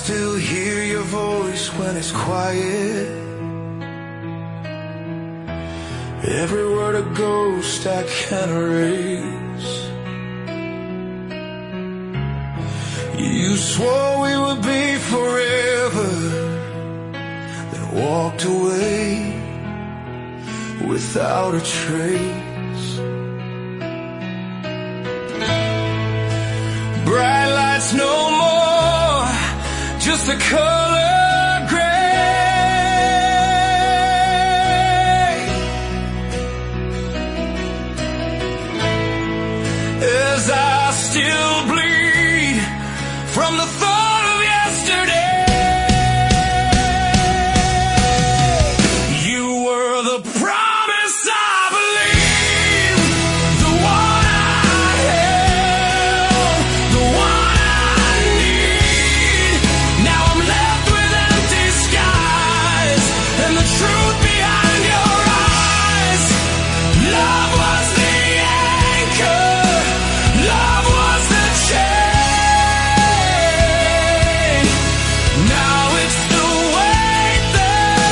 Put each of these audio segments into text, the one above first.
still hear your voice when it's quiet. Every word a ghost I can't erase. You swore we would be forever, then walked away without a trace. Bright lights no more, just a color gray. As I still bleed from the thought of yesterday. You were the promise I believed, the one I held, the one I need. Now I'm left with empty skies and the truth behind your eyes. Love was the anchor, love was the chain. Now it's the weight that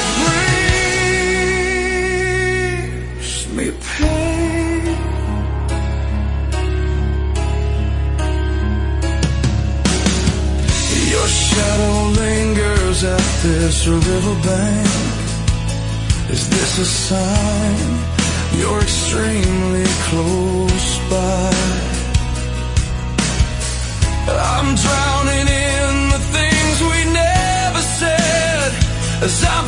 brings me pain. Your shadow lingers at this riverbank. Is this a sign you're extremely close by? I'm drowning in the things we never said as I'm